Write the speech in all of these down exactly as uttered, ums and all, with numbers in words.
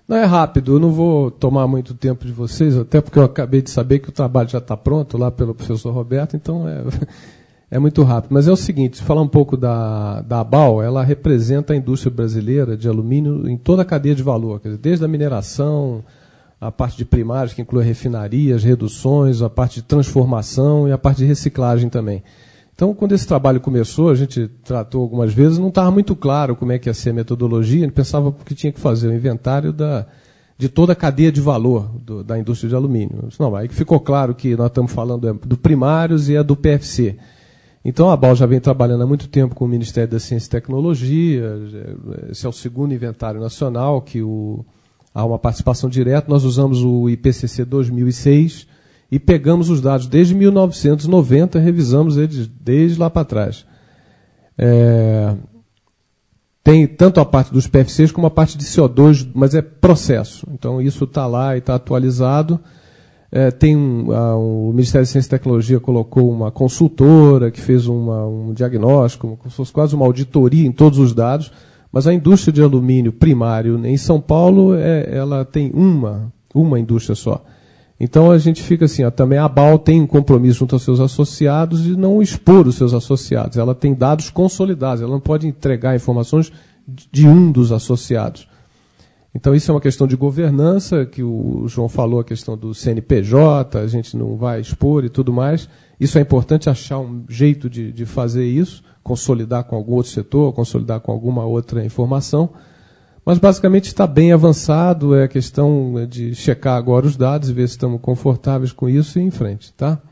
Não, é rápido, eu não vou tomar muito tempo de vocês, até porque eu acabei de saber que o trabalho já está pronto lá pelo professor Roberto, então é, é muito rápido. Mas é o seguinte, se falar um pouco da, da ABAL, ela representa a indústria brasileira de alumínio em toda a cadeia de valor, quer dizer, desde a mineração, a parte de primários, que inclui refinarias, reduções, a parte de transformação e a parte de reciclagem também. Então, quando esse trabalho começou, a gente tratou algumas vezes, não estava muito claro como é que ia ser a metodologia, a gente pensava que tinha que fazer o inventário da, de toda a cadeia de valor do, da indústria de alumínio. Não, aí ficou claro que nós estamos falando do primários e é do P F C. Então, a ABAL já vem trabalhando há muito tempo com o Ministério da Ciência e Tecnologia, esse é o segundo inventário nacional, que o, há uma participação direta, nós usamos o I P C C dois mil e seis, e pegamos os dados desde mil novecentos e noventa, revisamos eles desde lá para trás. É, tem tanto a parte dos P F Cs como a parte de C O dois, mas é processo. Então, isso está lá e está atualizado. É, tem um, a, o Ministério da Ciência e Tecnologia colocou uma consultora que fez uma, um diagnóstico, como se fosse quase uma auditoria em todos os dados, mas a indústria de alumínio primário em São Paulo, é, ela tem uma, uma indústria só. Então a gente fica assim, ó, também a ABAL tem um compromisso junto aos seus associados de não expor os seus associados. Ela tem dados consolidados, ela não pode entregar informações de um dos associados. Então isso é uma questão de governança, que o João falou, a questão do C N P J, a gente não vai expor e tudo mais. Isso é importante, achar um jeito de, de fazer isso, consolidar com algum outro setor, consolidar com alguma outra informação. Mas, basicamente, está bem avançado, é a questão de checar agora os dados, ver se estamos confortáveis com isso e ir em frente, tá?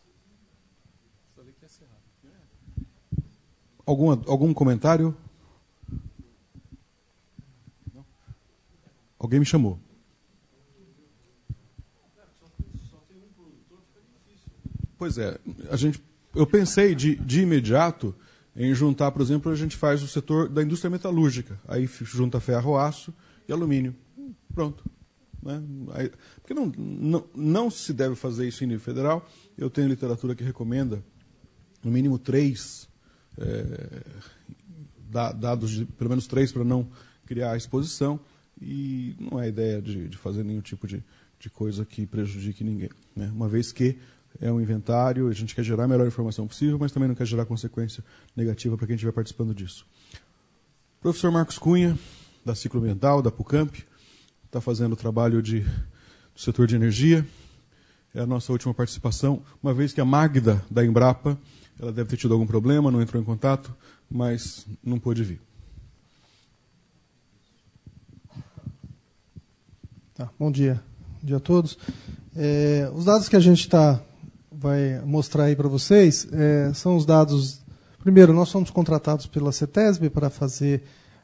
Algum, algum comentário? Alguém me chamou. Pois é, a gente, eu pensei de, de imediato em juntar, por exemplo, a gente faz o setor da indústria metalúrgica. Aí junta ferro, aço e alumínio. Pronto. Né? Aí, porque não, não, não se deve fazer isso em nível federal. Eu tenho literatura que recomenda, no mínimo, três é, dados, de, pelo menos três, para não criar a exposição. E não é ideia de, de fazer nenhum tipo de, de coisa que prejudique ninguém. Né? Uma vez que é um inventário, a gente quer gerar a melhor informação possível, mas também não quer gerar consequência negativa para quem estiver participando disso. Professor Marcos Cunha, da Ciclo Ambiental, da PUCamp, está fazendo o trabalho de, do setor de energia. É a nossa última participação, uma vez que a Magda, da Embrapa, ela deve ter tido algum problema, não entrou em contato, mas não pôde vir. Tá, bom dia. Bom dia a todos. É, os dados que a gente está... vai mostrar aí para vocês, é, são os dados... Primeiro, nós somos contratados pela CETESB para fazer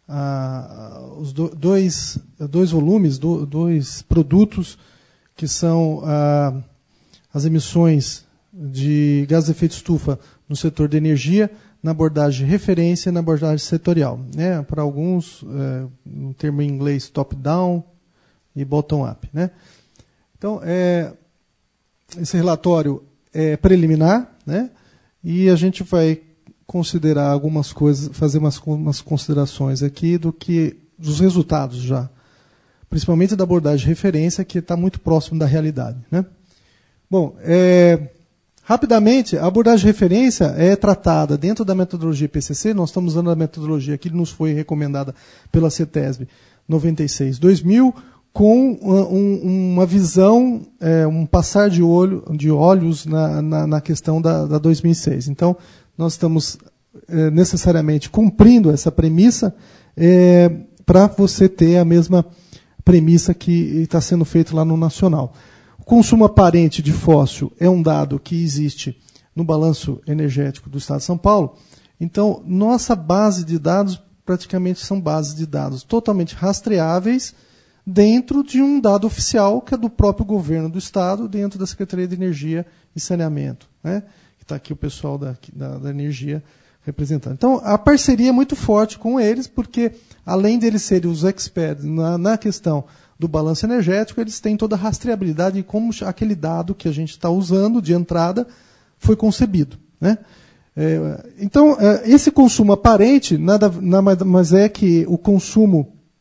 ah, os do, dois, dois volumes, do, dois produtos, que são ah, as emissões de gases de efeito estufa no setor de energia, na abordagem de referência e na abordagem setorial. Né? Para alguns, é, um termo em inglês, top-down e bottom-up. Né? Então, é, esse relatório é preliminar, né? E a gente vai considerar algumas coisas, fazer umas, umas considerações aqui do que, dos resultados já, principalmente da abordagem de referência, que está muito próximo da realidade. Né? Bom, é, rapidamente, a abordagem de referência é tratada dentro da metodologia I P C C, nós estamos usando a metodologia que nos foi recomendada pela CETESB noventa e seis dois mil, com um, uma visão, é, um passar de, olho, de olhos na, na, na questão da, da dois mil e seis. Então, nós estamos é, necessariamente cumprindo essa premissa é, para você ter a mesma premissa que está sendo feita lá no Nacional. O consumo aparente de fóssil é um dado que existe no balanço energético do Estado de São Paulo. Então, nossa base de dados praticamente são bases de dados totalmente rastreáveis, dentro de um dado oficial que é do próprio governo do Estado, dentro da Secretaria de Energia e Saneamento. Né? Está aqui o pessoal da, da, da energia representando. Então, a parceria é muito forte com eles, porque, além deles serem os experts na, na questão do balanço energético, eles têm toda a rastreabilidade de como aquele dado que a gente está usando de entrada foi concebido. Né? É, então, esse consumo aparente nada, nada mais é que o consumo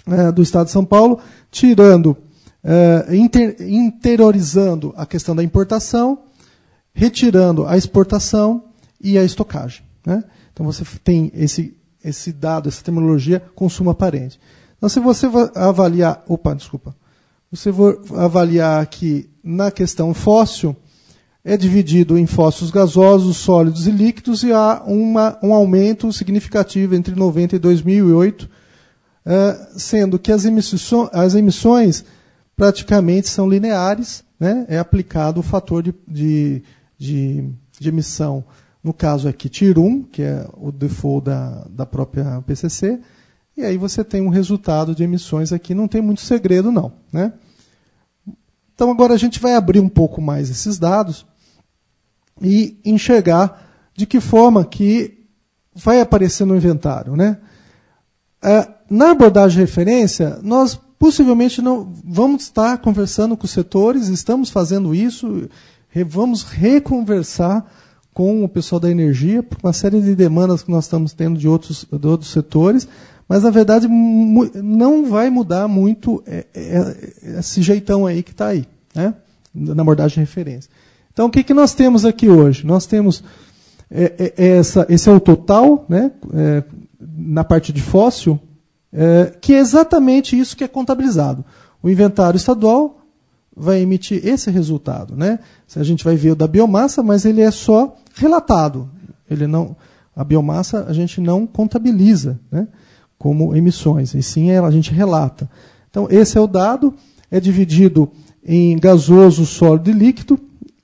é, do Estado de São Paulo, tirando, é, inter, interiorizando a questão da importação, retirando a exportação e a estocagem, né? Então você tem esse, esse dado, essa terminologia, consumo aparente. Então se você avaliar, opa, desculpa, você for avaliar aqui na questão fóssil, é dividido em fósseis gasosos, sólidos e líquidos, e há uma, um aumento significativo entre noventa e dois mil e oito, uh, sendo que as emissões, as emissões praticamente são lineares, né? É aplicado o fator de, de, de, de emissão, no caso aqui, Tier um, que é o default da, da própria P C C, e aí você tem um resultado de emissões aqui, não tem muito segredo não, né? Então agora a gente vai abrir um pouco mais esses dados e enxergar de que forma que vai aparecer no inventário, né? É, na abordagem de referência, nós possivelmente não vamos estar conversando com os setores, estamos fazendo isso, re, vamos reconversar com o pessoal da energia, por uma série de demandas que nós estamos tendo de outros, de outros setores, mas na verdade mu, não vai mudar muito é, é, esse jeitão aí que está aí, né? Na abordagem de referência. Então, o que, que nós temos aqui hoje? Nós temos é, é, essa, esse é o total, né, é, na parte de fóssil, é, que é exatamente isso que é contabilizado. O inventário estadual vai emitir esse resultado, né? A gente vai ver o da biomassa, mas ele é só relatado. Ele não, a biomassa a gente não contabiliza, né, como emissões, e sim a gente relata. Então, esse é o dado, é dividido em gasoso, sólido e líquido.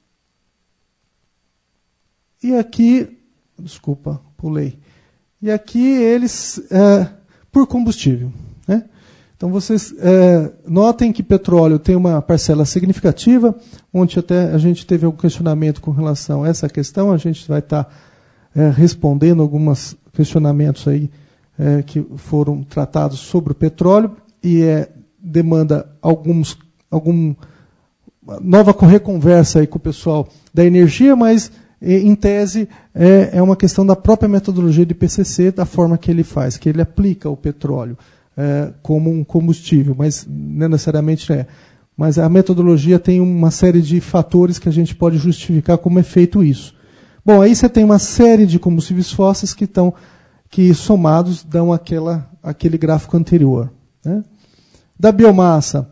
E aqui, desculpa, pulei. E aqui eles, é, por combustível, né? Então vocês é, notem que petróleo tem uma parcela significativa. Ontem até a gente teve algum questionamento com relação a essa questão. A gente vai estar é, respondendo alguns questionamentos aí é, que foram tratados sobre o petróleo e é, demanda alguns, algum nova reconversa aí com o pessoal da energia, mas em tese, é, é uma questão da própria metodologia de I P C C, da forma que ele faz, que ele aplica o petróleo é, como um combustível, mas não necessariamente é. Mas a metodologia tem uma série de fatores que a gente pode justificar como é feito isso. Bom, aí você tem uma série de combustíveis fósseis que, estão, que somados dão aquela, aquele gráfico anterior, né? Da biomassa,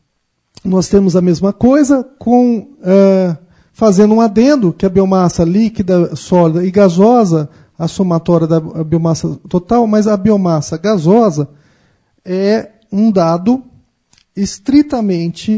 nós temos a mesma coisa com... Uh, fazendo um adendo que a biomassa líquida, sólida e gasosa, a somatória da biomassa total, mas a biomassa gasosa é um dado estritamente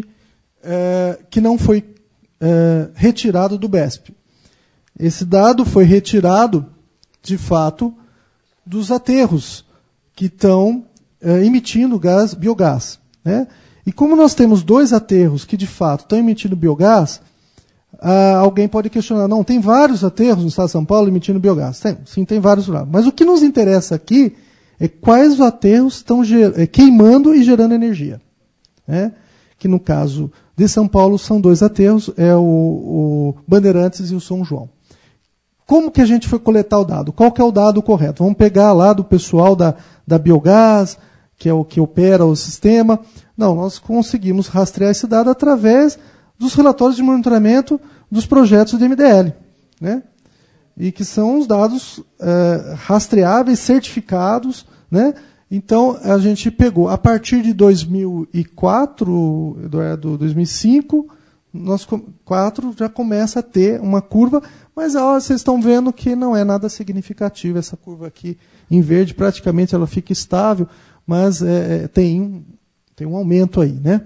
é, que não foi é, retirado do B E S P. Esse dado foi retirado, de fato, dos aterros que estão é, emitindo gás, biogás, né? E como nós temos dois aterros que, de fato, estão emitindo biogás, Ah, alguém pode questionar, não, tem vários aterros no estado de São Paulo emitindo biogás. Tem, sim, tem vários lá. Mas o que nos interessa aqui é quais aterros estão é, queimando e gerando energia, né? Que no caso de São Paulo são dois aterros, é o, o Bandeirantes e o São João. Como que a gente foi coletar o dado? Qual que é o dado correto? Vamos pegar lá do pessoal da, da Biogás, que é o que opera o sistema. Não, nós conseguimos rastrear esse dado através dos relatórios de monitoramento dos projetos de M D L, né? E que são os dados é, rastreáveis, certificados, né? Então, a gente pegou, a partir de dois mil e quatro, do dois mil e cinco, nós quatro já começa a ter uma curva, mas ó, vocês estão vendo que não é nada significativo. Essa curva aqui em verde, praticamente ela fica estável, mas é, tem, tem um aumento aí, né?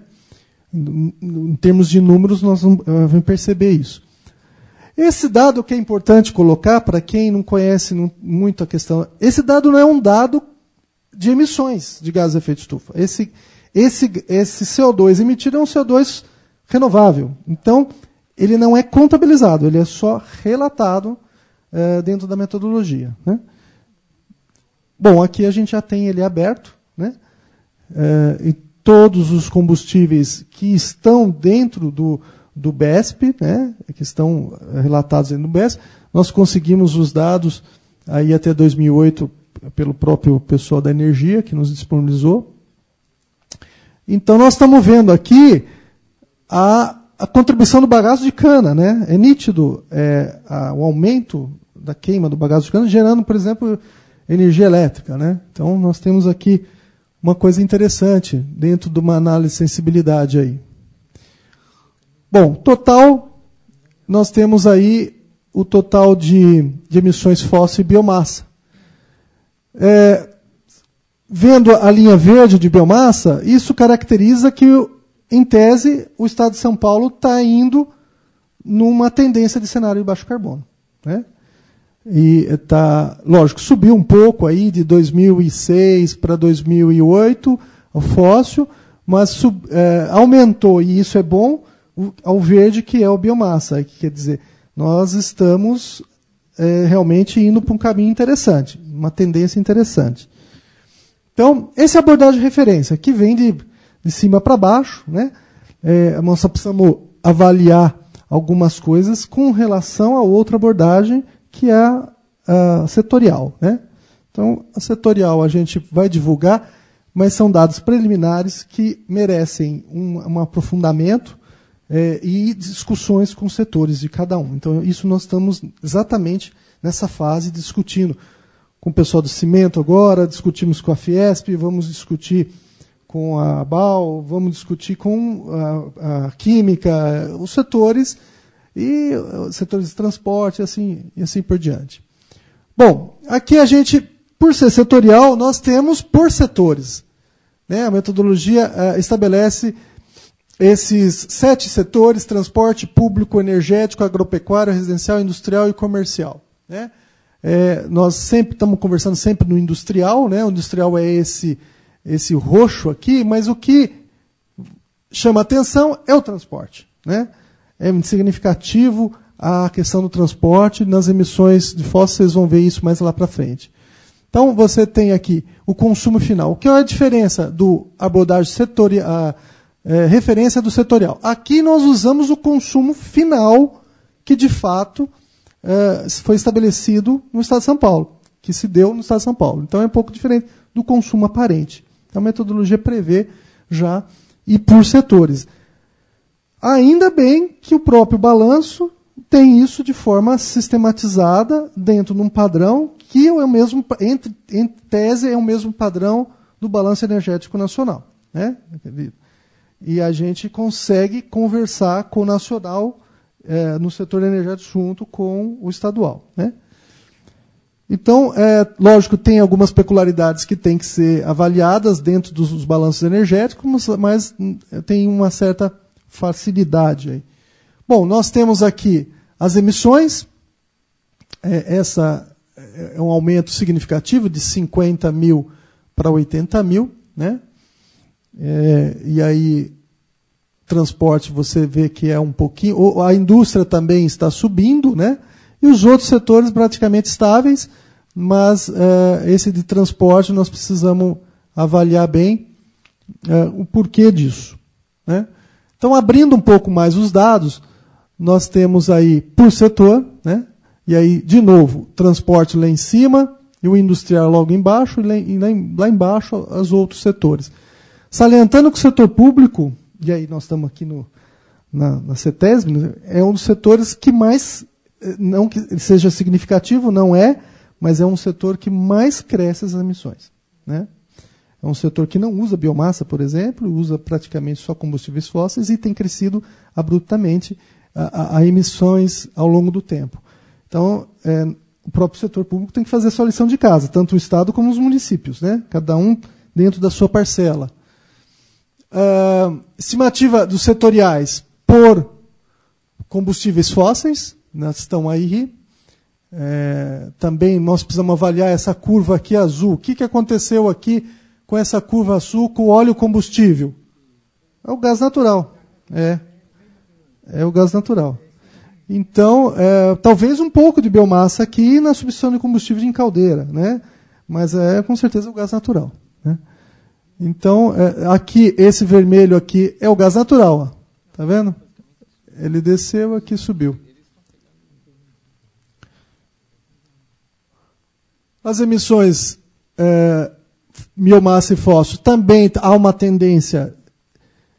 Em termos de números, nós vamos perceber isso. Esse dado que é importante colocar, para quem não conhece muito a questão, esse dado não é um dado de emissões de gases de efeito estufa. Esse, esse, esse C O dois emitido é um C O dois renovável. Então, ele não é contabilizado, ele é só relatado é, dentro da metodologia, né? Bom, aqui a gente já tem ele aberto, né? É, e todos os combustíveis que estão dentro do, do B E S P, né, que estão relatados dentro do B E S P, nós conseguimos os dados aí até dois mil e oito pelo próprio pessoal da energia que nos disponibilizou. Então, nós estamos vendo aqui a, a contribuição do bagaço de cana, né? É nítido é, a, o aumento da queima do bagaço de cana, gerando, por exemplo, energia elétrica, né? Então, nós temos aqui uma coisa interessante dentro de uma análise de sensibilidade aí. Bom, total, nós temos aí o total de, de emissões fósseis e biomassa. É, vendo a linha verde de biomassa, isso caracteriza que, em tese, o Estado de São Paulo está indo numa tendência de cenário de baixo carbono, né? E tá, lógico, subiu um pouco aí de dois mil e seis para dois mil e oito o fóssil, mas sub, é, aumentou, e isso é bom, o, ao verde, que é o biomassa. Que quer dizer, nós estamos é, realmente indo para um caminho interessante, uma tendência interessante. Então, essa é a abordagem de referência, que vem de, de cima para baixo, né? É, nós só precisamos avaliar algumas coisas com relação a outra abordagem, que é a, a setorial, né? Então, a setorial a gente vai divulgar, mas são dados preliminares que merecem um, um aprofundamento é, e discussões com os setores de cada um. Então, isso nós estamos exatamente nessa fase discutindo com o pessoal do cimento agora, discutimos com a Fiesp, vamos discutir com a ABAL, vamos discutir com a, a Química, os setores, e os setores de transporte, assim, e assim por diante. Bom, aqui a gente, por ser setorial, nós temos por setores, né? A metodologia uh, estabelece esses sete setores: transporte, público, energético, agropecuário, residencial, industrial e comercial, né? É, nós sempre estamos conversando sempre no industrial, né? O industrial é esse, esse roxo aqui, mas o que chama atenção é o transporte, né? É significativo a questão do transporte. Nas emissões de fósseis, vocês vão ver isso mais lá para frente. Então, você tem aqui o consumo final. O que é a diferença do abordagem setorial, a é, referência do setorial? Aqui nós usamos o consumo final, que de fato é, foi estabelecido no Estado de São Paulo, que se deu no Estado de São Paulo. Então, é um pouco diferente do consumo aparente. Então, a metodologia prevê já e por setores. Ainda bem que o próprio balanço tem isso de forma sistematizada dentro de um padrão que é o mesmo, entre, em tese, é o mesmo padrão do balanço energético nacional, né? E a gente consegue conversar com o nacional é, no setor energético junto com o estadual, né? Então, é, lógico, tem algumas peculiaridades que têm que ser avaliadas dentro dos, dos balanços energéticos, mas tem uma certa facilidade aí. Bom, nós temos aqui as emissões. É, essa é um aumento significativo de cinquenta mil para oitenta mil, né? É, e aí, transporte, você vê que é um pouquinho. A indústria também está subindo, né? E os outros setores praticamente estáveis, mas é, esse de transporte nós precisamos avaliar bem é, o porquê disso, né? Então, abrindo um pouco mais os dados, nós temos aí por setor, né? E aí, de novo, transporte lá em cima, e o industrial logo embaixo, e lá, e lá, em, lá embaixo os outros setores. Salientando que o setor público, e aí nós estamos aqui no, na, na CETESB, é um dos setores que mais, não que seja significativo, não é, mas é um setor que mais cresce as emissões, né? É um setor que não usa biomassa, por exemplo, usa praticamente só combustíveis fósseis e tem crescido abruptamente a, a, a emissões ao longo do tempo. Então, é, o próprio setor público tem que fazer a sua lição de casa, tanto o Estado como os municípios, né? Cada um dentro da sua parcela. Uh, estimativa dos setoriais por combustíveis fósseis, né, estão aí. É, também nós precisamos avaliar essa curva aqui azul. O que, que aconteceu aqui com essa curva azul com o óleo combustível? É o gás natural. É, é o gás natural. Então, é, talvez um pouco de biomassa aqui na substituição de combustível em caldeira, né? Mas é com certeza o gás natural, né? Então, é, aqui, esse vermelho aqui é o gás natural. Ó. Tá vendo? Ele desceu, aqui subiu. As emissões é, biomassa e fósforo, também há uma tendência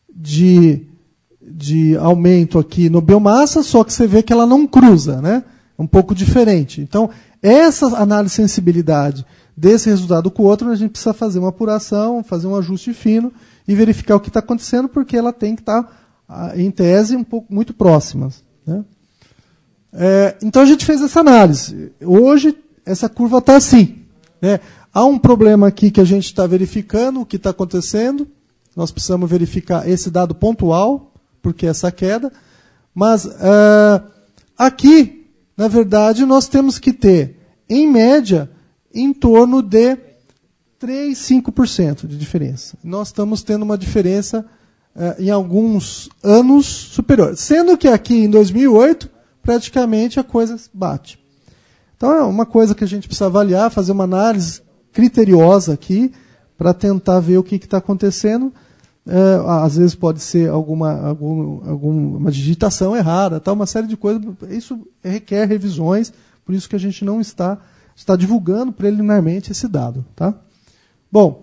de, de aumento aqui no biomassa, só que você vê que ela não cruza, né? É um pouco diferente. Então, essa análise de sensibilidade desse resultado com o outro, a gente precisa fazer uma apuração, fazer um ajuste fino e verificar o que está acontecendo, porque ela tem que estar, tá, em tese, um pouco muito próximas, né? É, então a gente fez essa análise. Hoje, essa curva está assim, né? Há um problema aqui que a gente está verificando o que está acontecendo. Nós precisamos verificar esse dado pontual, porque essa queda. Mas uh, aqui, na verdade, nós temos que ter, em média, em torno de três, cinco por cento de diferença. Nós estamos tendo uma diferença uh, em alguns anos superior. Sendo que aqui, em dois mil e oito, praticamente a coisa bate. Então é uma coisa que a gente precisa avaliar, fazer uma análise criteriosa aqui, para tentar ver o que está acontecendo. É, às vezes pode ser alguma, algum, alguma digitação errada, tal, uma série de coisas. Isso requer revisões, por isso que a gente não está, está divulgando preliminarmente esse dado. Tá? Bom,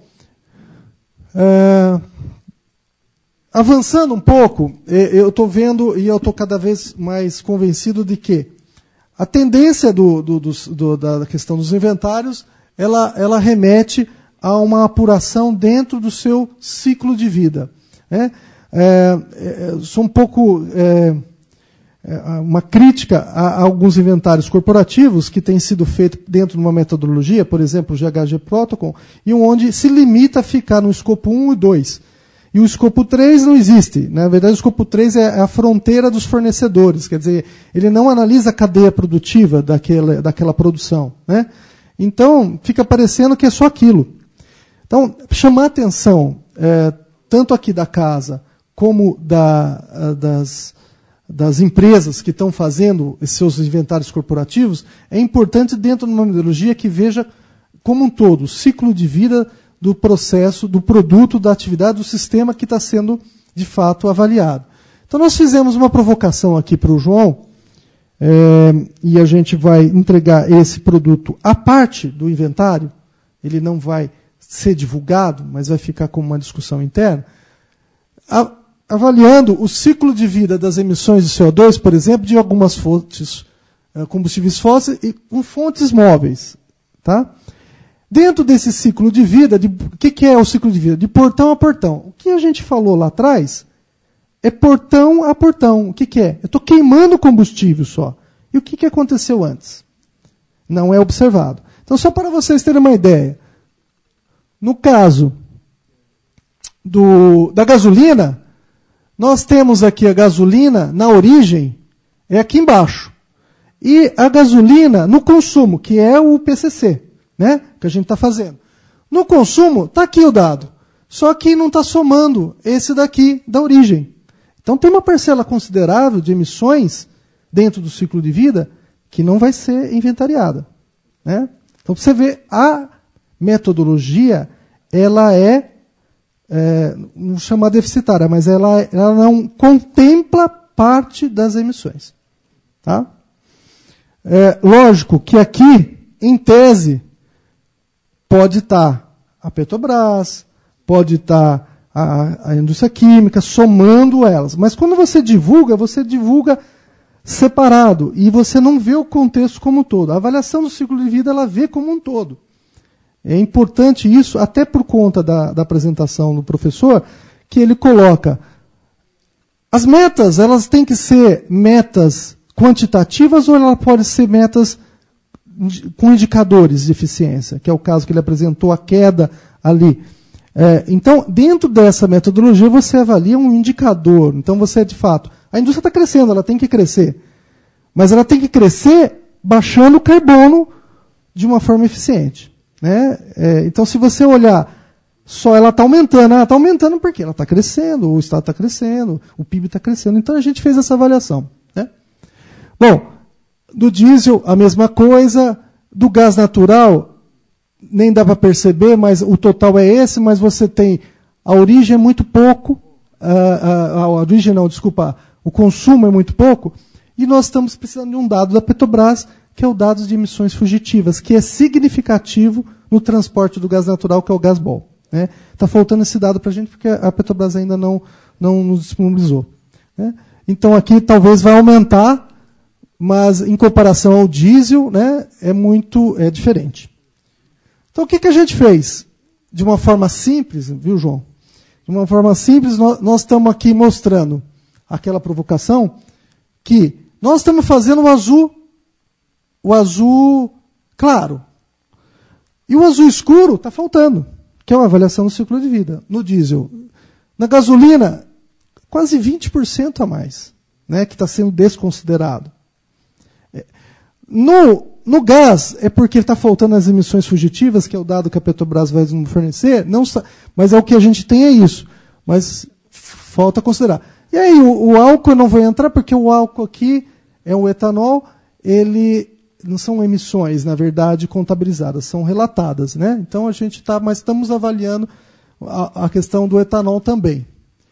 é, avançando um pouco, eu estou vendo e eu estou cada vez mais convencido de que a tendência do, do, do, do, da questão dos inventários, ela, ela remete a uma apuração dentro do seu ciclo de vida. Né? É, é, sou um pouco é, é, uma crítica a, a alguns inventários corporativos que têm sido feitos dentro de uma metodologia, por exemplo, o G H G Protocol, e onde se limita a ficar no escopo um e dois. E o escopo três não existe. Na verdade, o escopo três é a fronteira dos fornecedores. Quer dizer, ele não analisa a cadeia produtiva daquela, daquela produção. Né? Então, fica parecendo que é só aquilo. Então, chamar a atenção, é, tanto aqui da casa, como da, das, das empresas que estão fazendo esses seus inventários corporativos, é importante dentro de uma metodologia que veja como um todo o ciclo de vida do processo, do produto, da atividade, do sistema que está sendo, de fato, avaliado. Então, nós fizemos uma provocação aqui para o João, é, e a gente vai entregar esse produto à parte do inventário. Ele não vai ser divulgado, mas vai ficar como uma discussão interna, a, avaliando o ciclo de vida das emissões de C O dois, por exemplo, de algumas fontes, combustíveis fósseis e com fontes móveis. Tá? Dentro desse ciclo de vida, de, o que, que é o ciclo de vida? De portão a portão. O que a gente falou lá atrás é portão a portão. O que, que é? Eu estou queimando combustível só. E o que, que aconteceu antes? Não é observado. Então, só para vocês terem uma ideia, no caso do, da gasolina, nós temos aqui a gasolina na origem, é aqui embaixo. E a gasolina no consumo, que é o P C C. Né, que a gente está fazendo. No consumo, está aqui o dado. Só que não está somando esse daqui da origem. Então tem uma parcela considerável de emissões dentro do ciclo de vida que não vai ser inventariada. Né? Então você vê, a metodologia, ela é, é não chama deficitária, mas ela, ela não contempla parte das emissões. Tá? É, lógico que aqui, em tese, pode estar a Petrobras, pode estar a, a indústria química, somando elas. Mas quando você divulga, você divulga separado. E você não vê o contexto como um todo. A avaliação do ciclo de vida, ela vê como um todo. É importante isso, até por conta da, da apresentação do professor, que ele coloca. As metas, elas têm que ser metas quantitativas ou elas podem ser metas com indicadores de eficiência, que é o caso que ele apresentou, a queda ali. É, então, dentro dessa metodologia, você avalia um indicador. Então, você, de fato, a indústria está crescendo, ela tem que crescer. Mas ela tem que crescer baixando o carbono de uma forma eficiente. Né? É, então, se você olhar, só ela está aumentando. Ela está aumentando porque ela está crescendo, o Estado está crescendo, o P I B está crescendo. Então, a gente fez essa avaliação. Né? Bom, do diesel, a mesma coisa. Do gás natural, nem dá para perceber, mas o total é esse, mas você tem a origem é muito pouco, a, a, a origem não, desculpa, o consumo é muito pouco, e nós estamos precisando de um dado da Petrobras, que é o dado de emissões fugitivas, que é significativo no transporte do gás natural, que é o gás bol. Né? Está faltando esse dado para a gente porque a Petrobras ainda não, não nos disponibilizou. Né? Então aqui talvez vai aumentar, mas em comparação ao diesel, né, é muito é diferente. Então o que, que a gente fez? De uma forma simples, viu, João? De uma forma simples, nós, nós estamos aqui mostrando aquela provocação que nós estamos fazendo o azul, o azul claro. E o azul escuro está faltando, que é uma avaliação do ciclo de vida. No diesel, na gasolina, quase vinte por cento a mais, né, que está sendo desconsiderado. No, no gás, é porque está faltando as emissões fugitivas, que é o dado que a Petrobras vai nos fornecer, não, mas é o que a gente tem, é isso. Mas falta considerar. E aí, o, o álcool não vai entrar, porque o álcool aqui é o etanol, ele não são emissões, na verdade, contabilizadas, são relatadas. Né? Então, a gente está, mas estamos avaliando a, a questão do etanol também.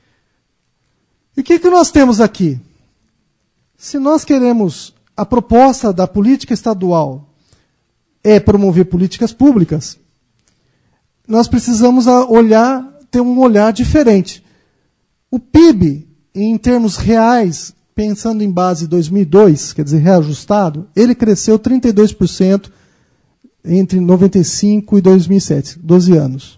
E o que, que nós temos aqui? Se nós queremos... A proposta da política estadual é promover políticas públicas, nós precisamos olhar, ter um olhar diferente. O P I B, em termos reais, pensando em base dois mil e dois, quer dizer, reajustado, ele cresceu trinta e dois por cento entre noventa e cinco e dois mil e sete, doze anos.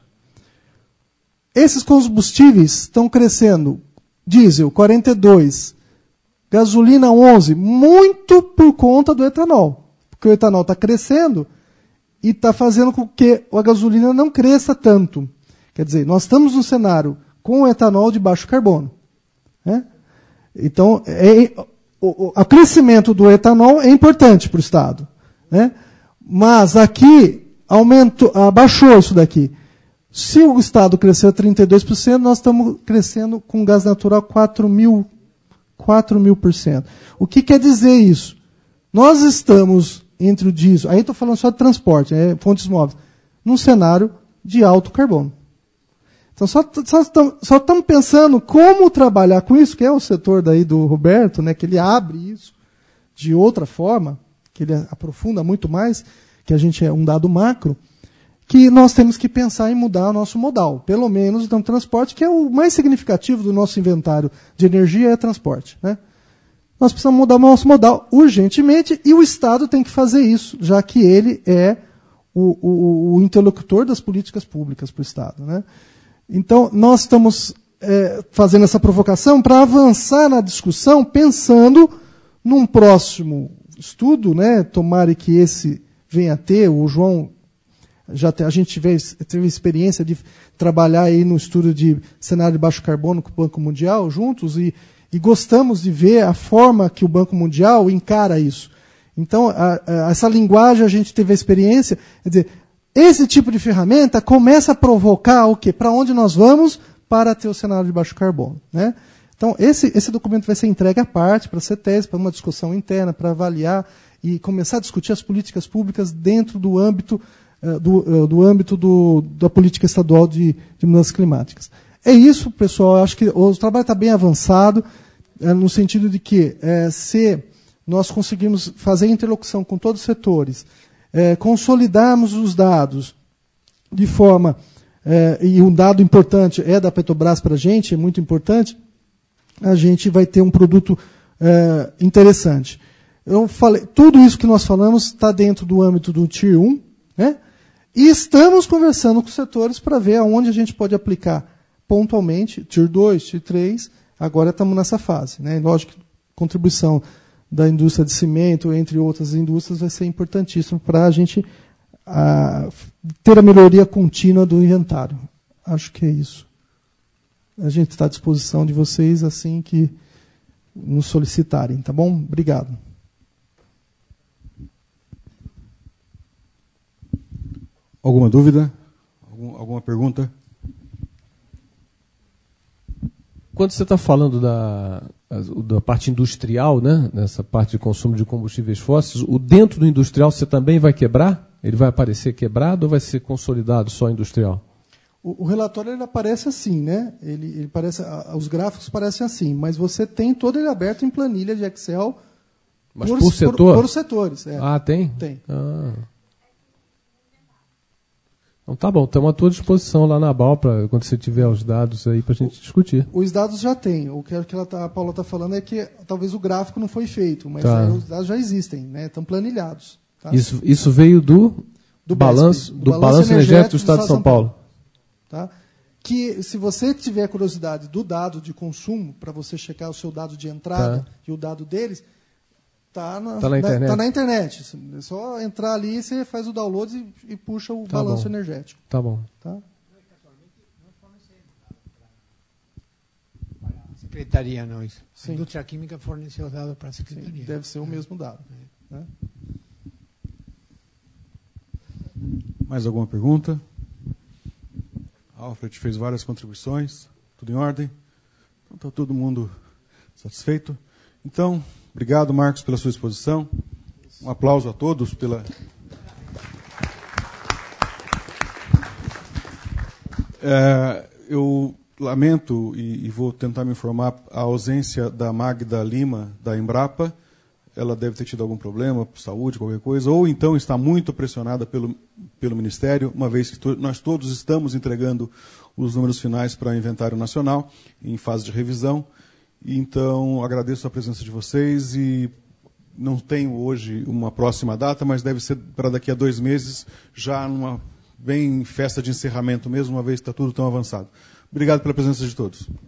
Esses combustíveis estão crescendo, diesel quarenta e dois por cento, gasolina onze, muito por conta do etanol. Porque o etanol está crescendo e está fazendo com que a gasolina não cresça tanto. Quer dizer, nós estamos num cenário com o etanol de baixo carbono. Né? Então, é, o, o crescimento do etanol é importante para o Estado. Né? Mas aqui aumentou, abaixou isso daqui. Se o Estado cresceu trinta e dois por cento, nós estamos crescendo com gás natural quatro mil por cento. O que quer dizer isso? Nós estamos entre o diesel, aí estou falando só de transporte, é, fontes móveis, num cenário de alto carbono. Então só estamos pensando como trabalhar com isso, que é o setor daí do Roberto, né, que ele abre isso de outra forma, que ele aprofunda muito mais, que a gente é um dado macro, que nós temos que pensar em mudar o nosso modal, pelo menos no transporte, que é o mais significativo do nosso inventário de energia, é transporte. Né? Nós precisamos mudar o nosso modal urgentemente, e o Estado tem que fazer isso, já que ele é o, o, o interlocutor das políticas públicas para o Estado. Né? Então, nós estamos é, fazendo essa provocação para avançar na discussão, pensando num próximo estudo, né? Tomara que esse venha a ter, o João... Já te, a gente teve, teve experiência de trabalhar aí no estudo de cenário de baixo carbono com o Banco Mundial juntos e, e gostamos de ver a forma que o Banco Mundial encara isso. Então, a, a, essa linguagem a gente teve a experiência, quer dizer, esse tipo de ferramenta começa a provocar o quê? Para onde nós vamos para ter o cenário de baixo carbono. Né? Então, esse, esse documento vai ser entregue à parte, para a CETESB, para uma discussão interna, para avaliar e começar a discutir as políticas públicas dentro do âmbito Do, do âmbito do, da política estadual de, de mudanças climáticas. É isso, pessoal. Eu acho que o trabalho está bem avançado, é, no sentido de que, é, se nós conseguirmos fazer interlocução com todos os setores, é, consolidarmos os dados de forma... É, e um dado importante é da Petrobras para a gente, é muito importante, a gente vai ter um produto é, interessante. Eu falei, tudo isso que nós falamos está dentro do âmbito do Tier um, né? E estamos conversando com os setores para ver aonde a gente pode aplicar pontualmente, Tier dois, Tier três, agora estamos nessa fase. Né? Lógico que a contribuição da indústria de cimento, entre outras indústrias, vai ser importantíssima para a gente a, ter a melhoria contínua do inventário. Acho que é isso. A gente está à disposição de vocês assim que nos solicitarem, tá bom? Obrigado. Alguma dúvida? Algum, alguma pergunta? Quando você está falando da, da parte industrial, né, nessa parte de consumo de combustíveis fósseis, o dentro do industrial você também vai quebrar? Ele vai aparecer quebrado ou vai ser consolidado só industrial? O, o relatório ele aparece assim, né? Ele, ele parece, os gráficos parecem assim, mas você tem todo ele aberto em planilha de Excel. Mas por, por setor? Por, por os setores. É. Ah, tem? Tem. Ah. Então tá bom, estamos à tua disposição lá na Abal, pra, quando você tiver os dados aí para a gente discutir. Os dados já tem. O que ela tá, a Paula está falando é que talvez o gráfico não foi feito, mas Tá. aí os dados já existem, né? Estão planilhados. Tá? Isso, isso veio do, Do balanço, BESP, do balanço energético do Estado de São Paulo. Tá? Que se você tiver curiosidade do dado de consumo, para você checar o seu dado de entrada Tá. e o dado deles, está na, Tá na internet. tá na internet. É só entrar ali, você faz o download e, e puxa o Tá balanço bom. energético. Tá bom. Tá? Secretaria, nós. Sim. A indústria química forneceu os dados para a Sim, secretaria. deve ser o mesmo dado. Né? Mais alguma pergunta? Alfred fez várias contribuições. Tudo em ordem? Então está todo mundo satisfeito? Então, obrigado, Marcos, pela sua exposição. Um aplauso a todos pela... É, eu lamento e, e vou tentar me informar a ausência da Magda Lima, da Embrapa. Ela deve ter tido algum problema por saúde, qualquer coisa, ou então está muito pressionada pelo, pelo Ministério, uma vez que to, nós todos estamos entregando os números finais para o Inventário Nacional, em fase de revisão. Então, agradeço a presença de vocês e não tenho hoje uma próxima data, mas deve ser para daqui a dois meses, já numa bem festa de encerramento mesmo, uma vez que está tudo tão avançado. Obrigado pela presença de todos.